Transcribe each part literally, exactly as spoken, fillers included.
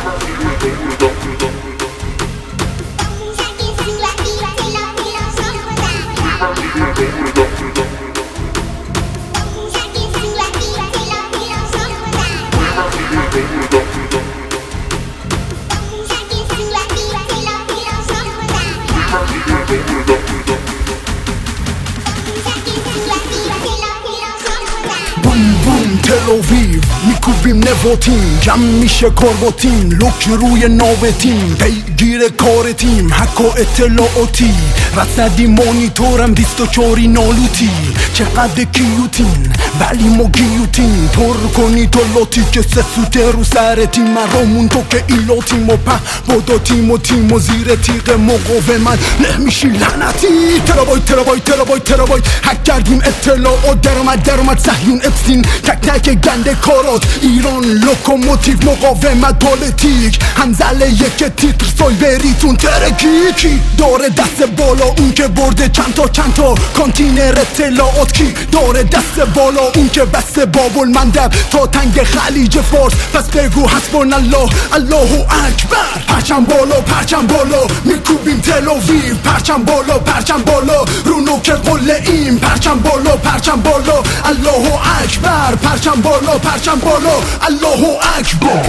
تل‌آویو میکوبیم نواتیم، جمع میشه کار با تیم، لوک روی ناو تیم، پیگیر کار تیم، حک و اطلاعاتی، رصدی مانیتورم بیست و چاری نالوتی، چقدر کیوتین ولی ما گیوتین، پر کنی تو لاتی که سه سوته رو سر تیم، مرامون تو که ایلاتیم و په بادا تیم و تیم و زیر تیغ مقاومت نمیشی لعنتی. ترابایت ترابایت ترابایت ترابایت حک کردیم اطلاعات، درآمد درآمد صهیون اپستین، تک تک گنده کارات، ایران لوکوموتیو مقاومت پالیتیک، همزله یک تیتر سایبریتون ترکی. داره دست بالا اون که برده چند تا چند تا کانتینر اطلاعات، کی داره دست بالا اون که بسته باب المندب تا تنگ خلیج فارس، پس بگو حسبنا الله الله اکبر. پرچم بالا پرچم بالا میکوبیم تل‌آویو، پرچم بالا پرچم بالا رو نوک قله ایم، پرچم بالا پرچم بالا الله اکبر، پرچم بالا پرچم بالا الله اکبر.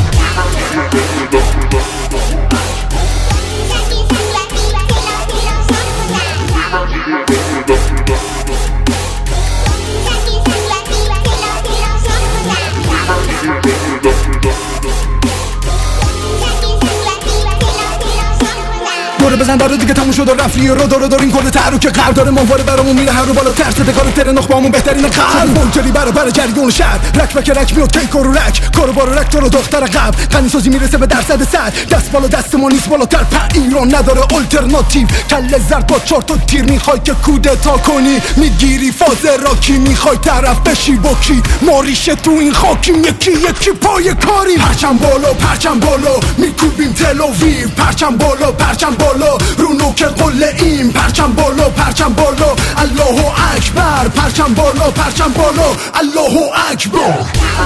دوره بزن داره دیگه تموم شد و رفتی رو داره داریم کل تحرک قلب داره ماهواره برامون میره هر رو بالا ترس دکار تر نخبامون بهترین قلب منجری برا برا جریون شهر رک بک رک میاد کی کرو رک کارو بارو رک تو رو دختر قبل غنی سازی میرسه به درصد صد، دست بالا دست ما نیست بالاتر، په ایران نداره آلترناتیو، کله زرد با چهار تا تیر میخوای که کودتا کنی، میگیری فاز راکی، میخوای طرف بشی با کی، ما ریشه تو این خاکیم، یکی یکی پای کاری. پرچم بالا پرچم بالا میکوبیم تل‌آویو، پرچم بالا پرچم بالا رو نوک قله ایم، پرچم بالا پرچم بالا الله اکبر، پرچم بالا پرچم بالا الله اکبر.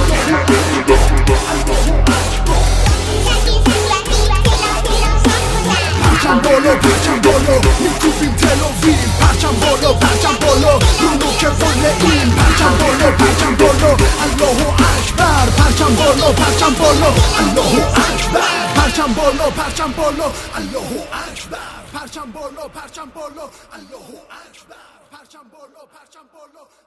پرچم بالا پرچم بالا میکوبیم تل‌آویو، پرچم بالا پرچم بالا رو نوک قله ایم، پرچم بالا پرچم بالا الله اکبر، پرچم بالا پرچم بالا الله اکبر، پرچم بالا پرچم بالا الله اکبر، پرچم بالا پرچم بالا الله اکبر، پرچم بالا پرچم بالا